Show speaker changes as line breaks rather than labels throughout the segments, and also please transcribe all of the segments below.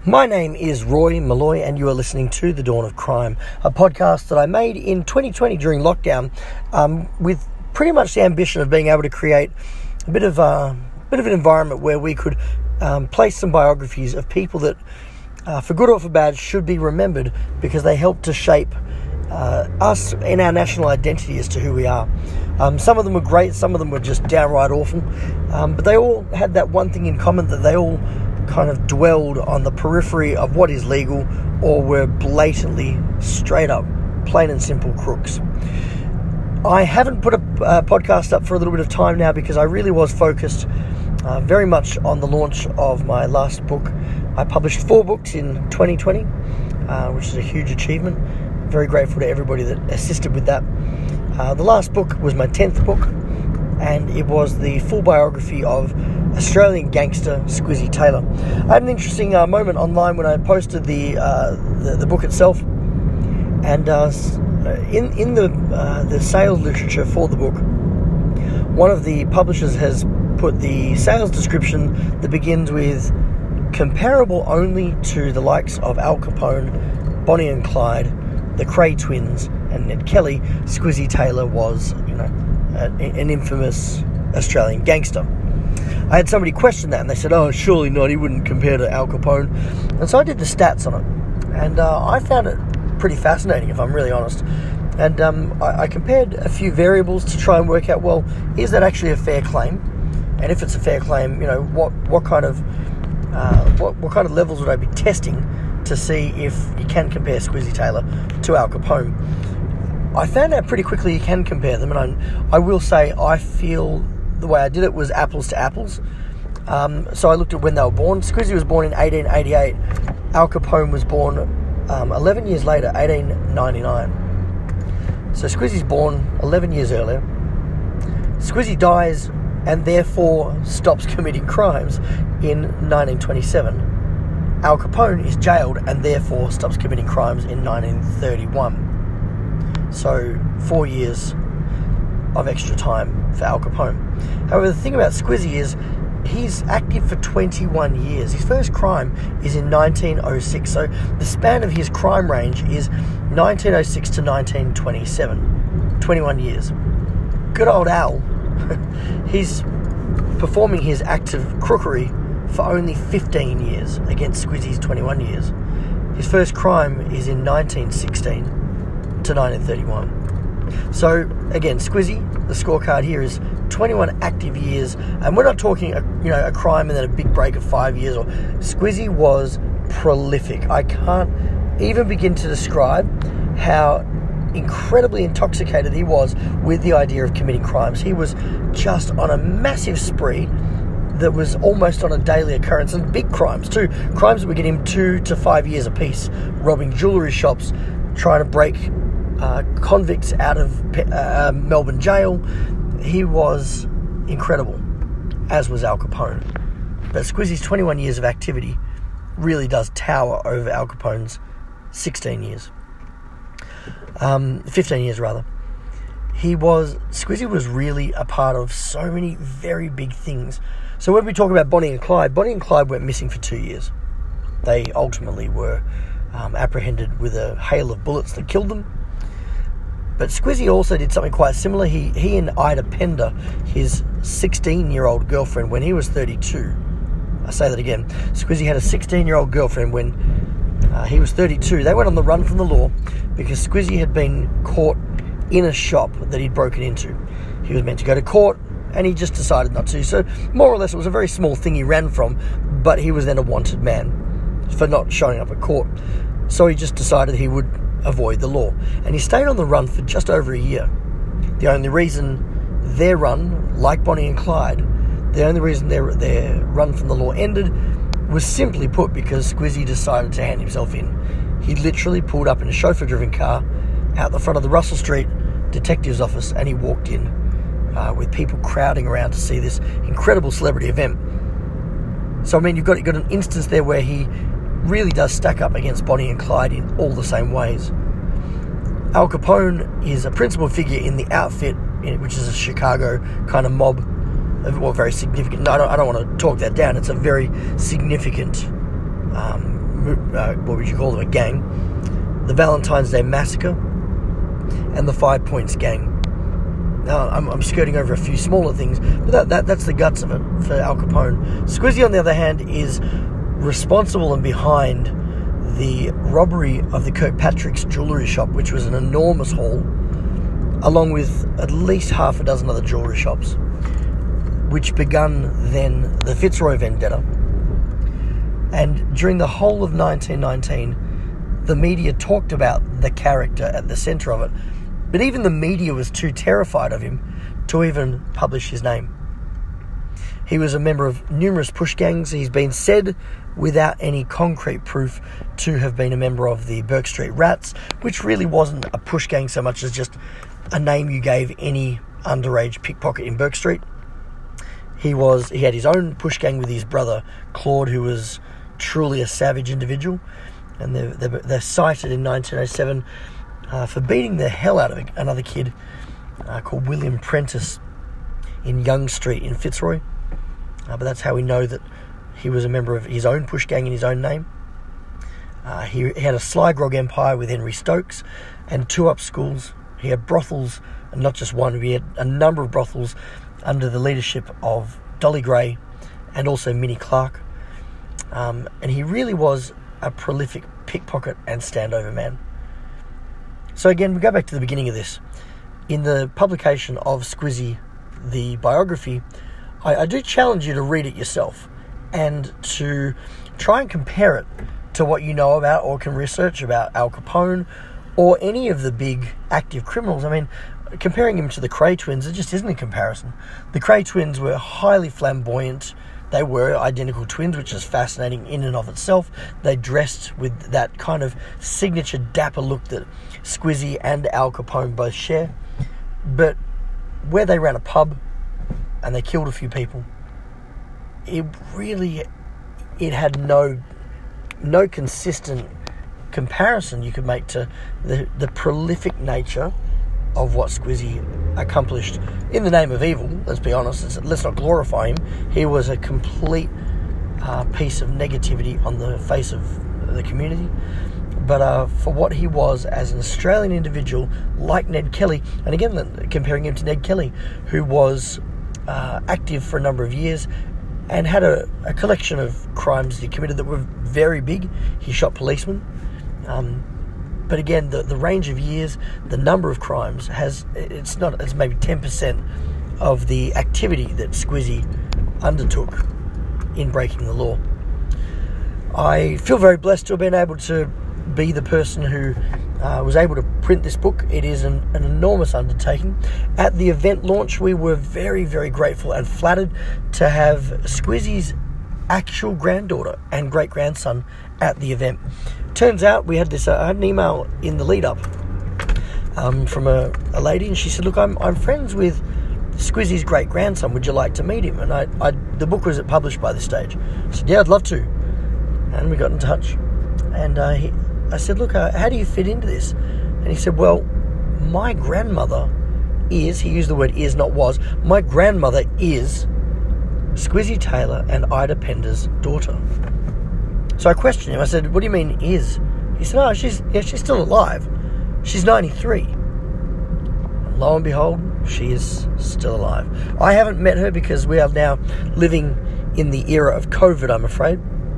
My name is Roy Malloy and you are listening to The Dawn of Crime, a podcast that I made in 2020 during lockdown with pretty much the ambition of being able to create a bit of an environment where we could place some biographies of people that, for good or for bad, should be remembered because they helped to shape us in our national identity as to who we are. Some of them were great, some of them were just downright awful, but they all had that one thing in common, that they all kind of dwelled on the periphery of what is legal or were blatantly, straight up, plain and simple crooks. I haven't put a podcast up for a little bit of time now because I really was focused very much on the launch of my last book. I published 4 books in 2020, which is a huge achievement. Very grateful to everybody that assisted with that. The last book was my 10th book, and it was the full biography of Australian gangster Squizzy Taylor. I had an interesting moment online when I posted the book itself, and in the sales literature for the book, one of the publishers has put the sales description that begins with comparable only to the likes of Al Capone, Bonnie and Clyde, the Kray twins, and Ned Kelly. Squizzy Taylor was, an infamous Australian gangster. I had somebody question that, and they said, "Oh, surely not. He wouldn't compare to Al Capone." And so I did the stats on it, and I found it pretty fascinating, if I'm really honest. And I compared a few variables to try and work out, well, is that actually a fair claim? And if it's a fair claim, what kind of levels would I be testing to see if you can compare Squizzy Taylor to Al Capone? I found out pretty quickly you can compare them, and I will say I feel the way I did it was apples to apples. So I looked at when they were born. Squizzy was born in 1888. Al Capone was born 11 years later, 1899. So Squizzy's born 11 years earlier. Squizzy dies and therefore stops committing crimes in 1927. Al Capone is jailed and therefore stops committing crimes in 1931. So 4 years of extra time for Al Capone. However, the thing about Squizzy is he's active for 21 years. His first crime is in 1906. So the span of his crime range is 1906 to 1927. 21 years. Good old Al. He's performing his act of crookery for only 15 years against Squizzy's 21 years. His first crime is in 1916 to 1931. So again, Squizzy, the scorecard here is 21 active years, and we're not talking a crime and then a big break of 5 years. Or Squizzy was prolific. I can't even begin to describe how incredibly intoxicated he was with the idea of committing crimes. He was just on a massive spree that was almost on a daily occurrence, and big crimes too. Crimes that would get him 2 to 5 years apiece, robbing jewellery shops, trying to break convicts out of Melbourne jail. He was incredible, as was Al Capone. But Squizzy's 21 years of activity really does tower over Al Capone's 15 years rather. Squizzy was really a part of so many very big things. So when we talk about Bonnie and Clyde went missing for 2 years. They ultimately were apprehended with a hail of bullets that killed them. But Squizzy also did something quite similar. He and Ida Pender, his 16-year-old girlfriend, when he was 32. I say that again. Squizzy had a 16-year-old girlfriend when he was 32. They went on the run from the law because Squizzy had been caught in a shop that he'd broken into. He was meant to go to court, and he just decided not to. So more or less it was a very small thing he ran from, but he was then a wanted man for not showing up at court. So he just decided he would avoid the law. And he stayed on the run for just over a year. The only reason their run, like Bonnie and Clyde, the only reason their run from the law ended was simply put because Squizzy decided to hand himself in. He literally pulled up in a chauffeur-driven car out the front of the Russell Street detective's office, and he walked in with people crowding around to see this incredible celebrity event. So, I mean, you've got an instance there where he really does stack up against Bonnie and Clyde in all the same ways. Al Capone is a principal figure in the Outfit, which is a Chicago kind of mob, well, very significant. No, I don't want to talk that down. It's a very significant what would you call them, a gang, the Valentine's Day Massacre, and the 5 Points Gang. Now, I'm skirting over a few smaller things, but that's the guts of it for Al Capone. Squizzy, on the other hand, is responsible and behind the robbery of the Kirkpatrick's jewellery shop, which was an enormous haul, along with at least half a dozen other jewellery shops, which begun then the Fitzroy vendetta. And during the whole of 1919, the media talked about the character at the centre of it, but even the media was too terrified of him to even publish his name. He was a member of numerous push gangs. He's been said, without any concrete proof, to have been a member of the Burke Street Rats, which really wasn't a push gang so much as just a name you gave any underage pickpocket in Burke Street. He had his own push gang with his brother Claude, who was truly a savage individual, and they're cited in 1907 for beating the hell out of another kid called William Prentice in Young Street in Fitzroy. But that's how we know that he was a member of his own push gang in his own name. He had a sly grog empire with Henry Stokes and 2 up schools. He had brothels, and not just one. He had a number of brothels under the leadership of Dolly Gray and also Minnie Clark. And he really was a prolific pickpocket and standover man. So again, we go back to the beginning of this. In the publication of Squizzy, the biography, I do challenge you to read it yourself and to try and compare it to what you know about or can research about Al Capone or any of the big active criminals. I mean, comparing him to the Kray twins, it just isn't a comparison. The Kray twins were highly flamboyant. They were identical twins, which is fascinating in and of itself. They dressed with that kind of signature dapper look that Squizzy and Al Capone both share. But where they ran a pub and they killed a few people, it had no consistent comparison you could make to the prolific nature of what Squizzy accomplished in the name of evil. Let's be honest, let's not glorify him. He was a complete piece of negativity on the face of the community. But for what he was as an Australian individual like Ned Kelly, and again comparing him to Ned Kelly, who was active for a number of years and had a collection of crimes he committed that were very big. He shot policemen. But again, the range of years, the number of crimes it's maybe 10% of the activity that Squizzy undertook in breaking the law. I feel very blessed to have been able to be the person who was able to print this book. It is an enormous undertaking. At the event launch, we were very, very grateful and flattered to have Squizzy's actual granddaughter and great-grandson at the event. Turns out we had this. I had an email in the lead-up from a lady, and she said, "Look, I'm friends with Squizzy's great-grandson. Would you like to meet him?" And the book was published by this stage. I said, "Yeah, I'd love to." And we got in touch. And I said, "Look, how do you fit into this?" And he said, "Well, my grandmother is," he used the word is, not was, "my grandmother is Squizzy Taylor and Ida Pender's daughter." So I questioned him. I said, "What do you mean is?" He said, "Oh, she's still alive. She's 93. And lo and behold, she is still alive. I haven't met her because we are now living in the era of COVID, I'm afraid.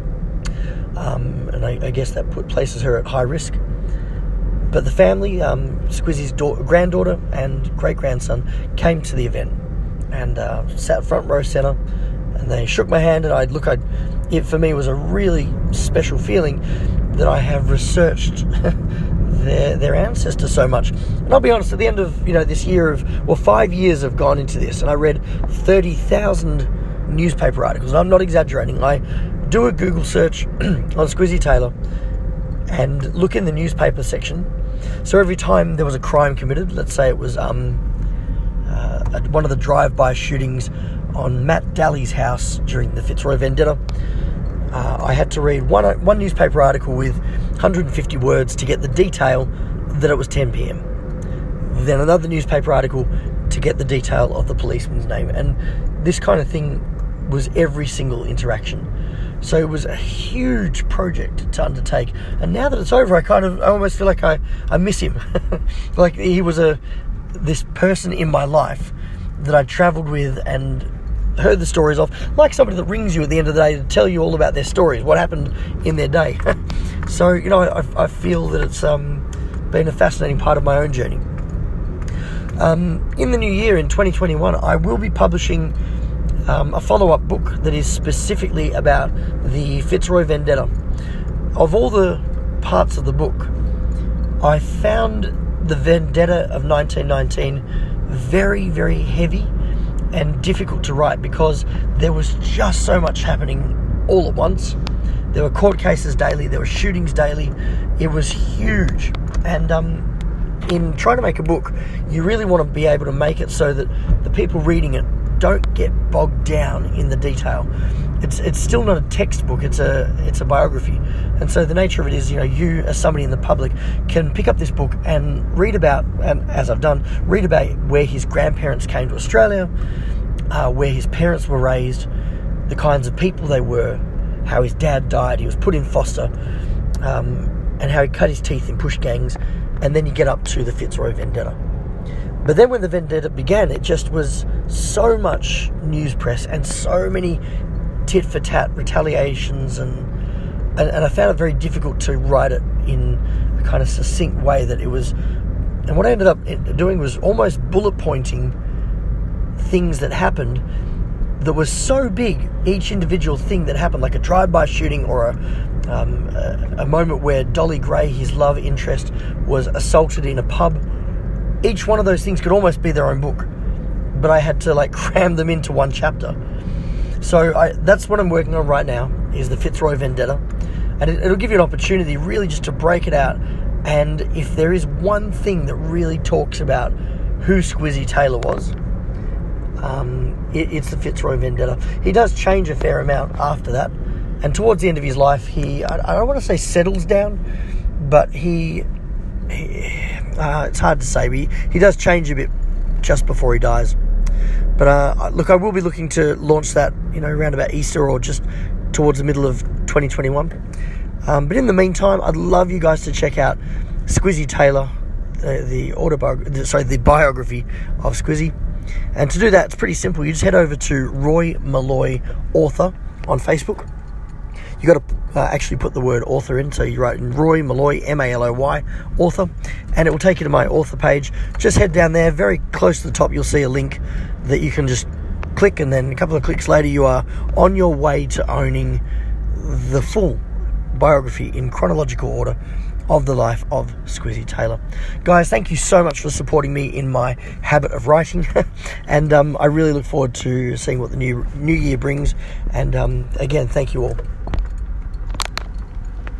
And I guess that places her at high risk. But the family, Squizzy's granddaughter and great-grandson, came to the event and sat front row centre, and they shook my hand, and it for me was a really special feeling that I have researched their ancestors so much. And I'll be honest, at the end of this year 5 years have gone into this, and I read 30,000 newspaper articles. And I'm not exaggerating. I do a Google search on Squizzy Taylor and look in the newspaper section. So every time there was a crime committed, let's say it was one of the drive-by shootings on Matt Daly's house during the Fitzroy vendetta, I had to read one newspaper article with 150 words to get the detail that it was 10 p.m. Then another newspaper article to get the detail of the policeman's name. And this kind of thing was every single interaction. So it was a huge project to undertake. And now that it's over, I almost feel like I miss him. Like he was this person in my life that I travelled with and heard the stories of, like somebody that rings you at the end of the day to tell you all about their stories, what happened in their day. So, I feel that it's been a fascinating part of my own journey. In the new year, in 2021, I will be publishing a follow-up book that is specifically about the Fitzroy Vendetta. Of all the parts of the book, I found the Vendetta of 1919 very, very heavy and difficult to write because there was just so much happening all at once. There were court cases daily, there were shootings daily. It was huge. And in trying to make a book, you really want to be able to make it so that the people reading it don't get bogged down in the detail. It's still not a textbook, it's a biography. And so the nature of it is, you as somebody in the public can pick up this book and read about, and as I've done, read about where his grandparents came to Australia, where his parents were raised, the kinds of people they were, how his dad died, he was put in foster, and how he cut his teeth in push gangs, and then you get up to the Fitzroy Vendetta. But then when the Vendetta began, it just was so much news press and so many tit-for-tat retaliations, and I found it very difficult to write it in a kind of succinct way that it was. And what I ended up doing was almost bullet pointing things that happened that was so big, each individual thing that happened, like a drive-by shooting or a moment where Dolly Gray, his love interest, was assaulted in a pub. Each one of those things could almost be their own book, but I had to cram them into one chapter. So that's what I'm working on right now, is the Fitzroy Vendetta, and it'll give you an opportunity really just to break it out. And if there is one thing that really talks about who Squizzy Taylor was, it's the Fitzroy Vendetta. He does change a fair amount after that, and towards the end of his life, I don't want to say settles down, but it's hard to say, but he does change a bit just before he dies. But look, I will be looking to launch that, around about Easter or just towards the middle of 2021. But in the meantime, I'd love you guys to check out Squizzy Taylor, the biography of Squizzy. And to do that, it's pretty simple. You just head over to Roy Malloy Author on Facebook. You got to actually put the word author in, so you write in Roy Malloy, Malloy, author, and it will take you to my author page. Just head down there, very close to the top, you'll see a link that you can just click, and then a couple of clicks later, you are on your way to owning the full biography in chronological order of the life of Squizzy Taylor. Guys, thank you so much for supporting me in my habit of writing, and I really look forward to seeing what the new year brings, and again, thank you all.